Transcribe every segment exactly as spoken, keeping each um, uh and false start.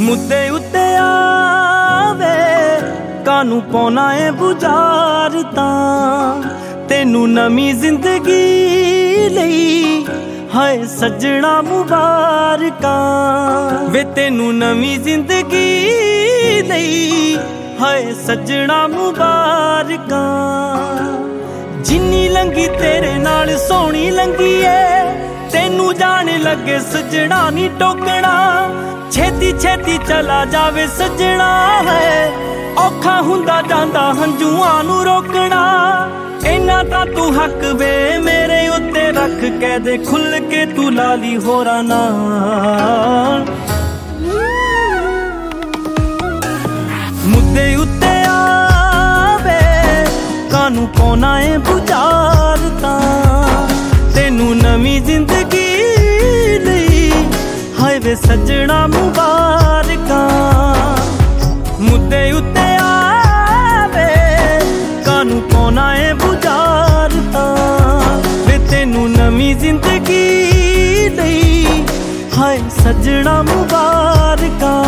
मुद्दे उत्ते आवे कानू पाउना है बुझार तां तेनू नवी जिंदगी लई हाय सजना मुबारकां वे तेनू नवी जिंदगी लई हाय सजना मुबारकां जिन्नी लंघी तेरे नाल सोहनी लंघी है तेनू जान लगे सजना नी टोकना छेती छेती चला जावे सजना है औखा हुंदा जांदा हंजुआं नू रोकना इन्ना तां तू हक वे मेरे उत्ते रख के दे खुल के तू लाली होरा नाल मुद्दे उत्ते आवे कानू पाउना है बुझार तां तेनू नवी जिंदगी लई हाय वे सजना मुबारकां मुद्दे उत्ते आवे कानू पाउना है बुझार तां वे तेनू नवी जिंदगी लई हाय सजना मुबारकां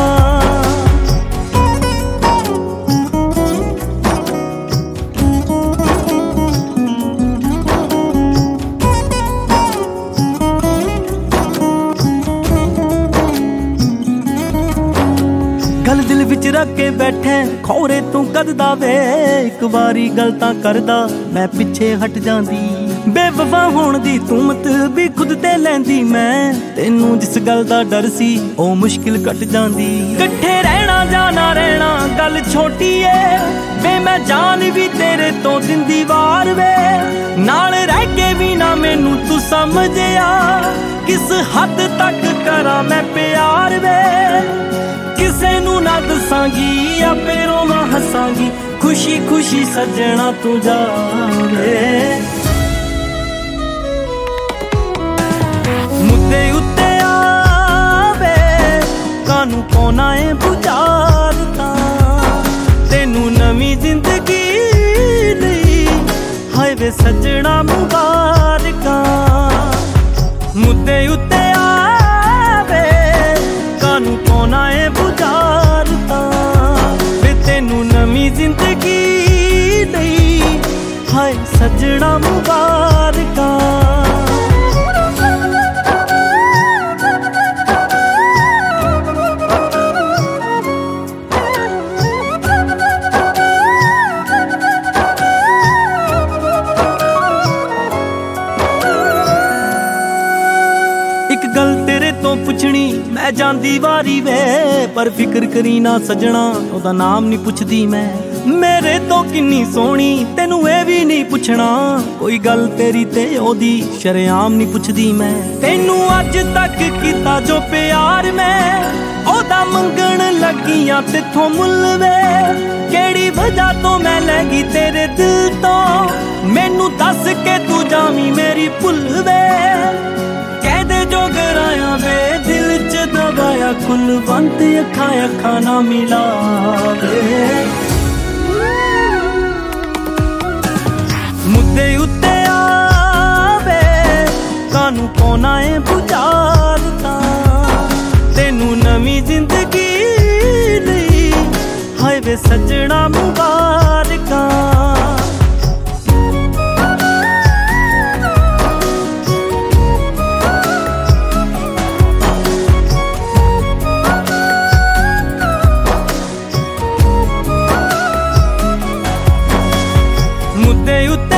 गल दिल विच रख के बैठे खौरे तू कददा वे एक बारी गल तां करदा मैं पिछे हट जांदी बेवफा होण दी तू मत भी खुद ते लैंदी मैं तेनू जिस गल दा डर सी ओ मुश्किल कट जांदी कट्ठे रहना जाना रहना गल छोटी है वे मैं जान भी तेरे तो दिंदी वार वे नाल रह के भी ना मैनू तू समझिया किस हद तक करा मैं प्यार वे किसे नू ना दसांगी आपे रोवां हसांगी खुशी खुशी सजना तू जावे मुद्दे उत्ते आवे कानू पाउना है बुझार तां तेनू नवी जिंदगी लई हाय वे सजना मुबारकां मुद्दे उत्ते आवे कानू पाउना है बुझार तां वे तेनू नवी जिंदगी लई हाय सजना मुबारकां गल तेरे तो पुछनी मैं जांदी वारी वे पर फिक्र करी ना सजना ओदा नाम नहीं पुछदी मैं मेरे तो किन्नी सोहनी तेनू ए भी नहीं पुछना कोई गल तेरी ते ओदी शरेआम नहीं पुछदी मैं तेनू अज तक कीता जो प्यार मैं ओदा मंगण लगियां तेथों मुल वे केड़ी वजह तो मैं ले गई तेरे दिल तो मैनू दस के तू जावी मेरी भुल वे कहदे जो गराया वे दिल च दबाया कुलवंत अखा अखा ना मिलावे मुद्दे उत्ते आवे कानू पाउना है बुझार तां तेनू नवी जिंदगी लई हाय वे सजना मुबारकां मुद्दे उत्ते